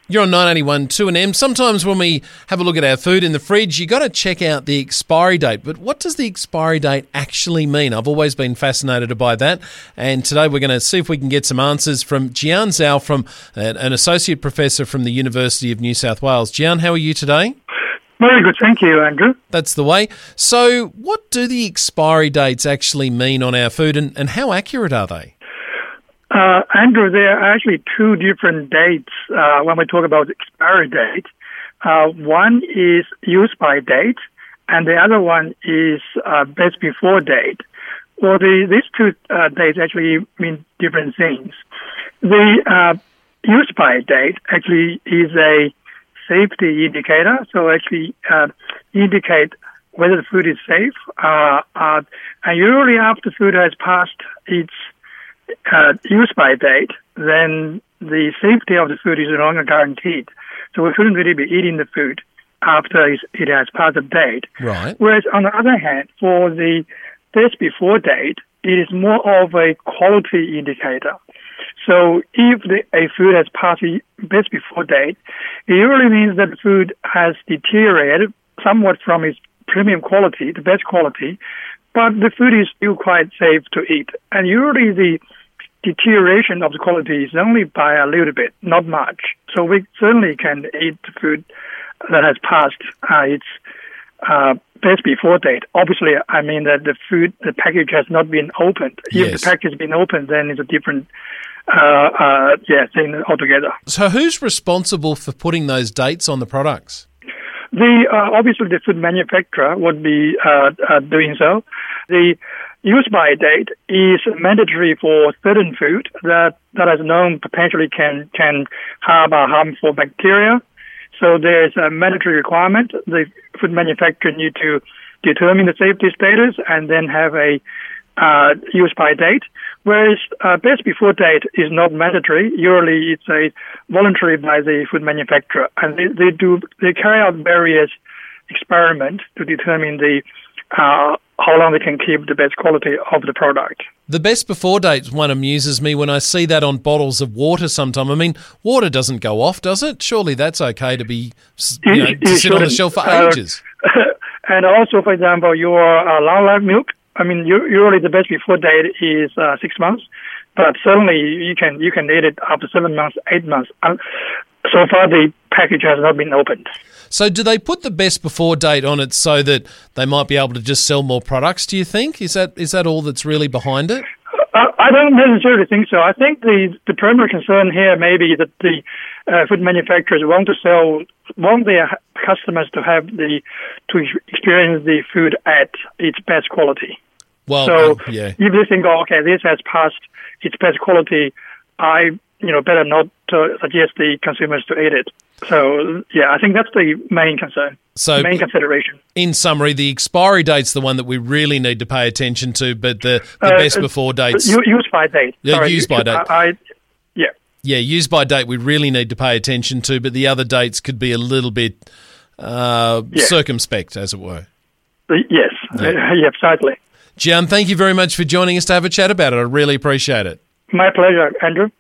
You're on 981 2M. Sometimes when we have a look at our food in the fridge, you got to check out the expiry date. But what does the expiry date actually mean? I've always been fascinated by that. And today we're going to see if we can get some answers from Jian Zhao, from an associate professor from the University of New South Wales. Jian, how are you today? Very good, thank you, Andrew. That's the way. So what do the expiry dates actually mean on our food, and how accurate are they? Andrew, there are actually two different dates when we talk about expiry date. One is use by date, and the other one is best before date. Well, these two dates actually mean different things. The use by date actually is a safety indicator, so actually indicate whether the food is safe. And usually after food has passed its use by date, then the safety of the food is no longer guaranteed. So we shouldn't really be eating the food after it has passed the date. Right. Whereas on the other hand, for the best before date, it is more of a quality indicator. So if a food has passed the best before date, it usually means that the food has deteriorated somewhat from its premium quality, the best quality, but the food is still quite safe to eat. And usually the deterioration of the quality is only by a little bit, not much. So we certainly can eat the food that has passed its best before date. Obviously, I mean that the package has not been opened. Yes. If the package has been opened, then it's a different thing altogether. So who's responsible for putting those dates on the products? Obviously, the food manufacturer would be doing so. The use by date is mandatory for certain food that is known potentially can harbor harmful bacteria. So there is a mandatory requirement. The food manufacturer need to determine the safety status and then have a use by date. Whereas best before date is not mandatory. Usually it's a voluntary by the food manufacturer, and they carry out various experiments to determine how long they can keep the best quality of the product. The best before date one amuses me when I see that on bottles of water sometime. I mean, water doesn't go off, does it? Surely that's okay to be to sit on the shelf for ages. And also, for example, your long life milk. I mean, usually the best before date is 6 months, but certainly you can eat it after 7 months, 8 months. So far, the package has not been opened. So do they put the best before date on it so that they might be able to just sell more products, do you think? Is that all that's really behind it? I don't necessarily think so. I think the primary concern here may be that the food manufacturers want their customers to experience the food at its best quality. Well, so yeah. If they think, okay, this has passed its best quality, I better not suggest the consumers to eat it. So yeah, I think that's the main concern. So, main consideration. In summary, the expiry date's the one that we really need to pay attention to, but the best before dates... Use by date. Yeah, use by date. Yeah. Yeah, use by date we really need to pay attention to, but the other dates could be a little bit circumspect, as it were. Yes, yeah, exactly. Jian, thank you very much for joining us to have a chat about it. I really appreciate it. My pleasure, Andrew.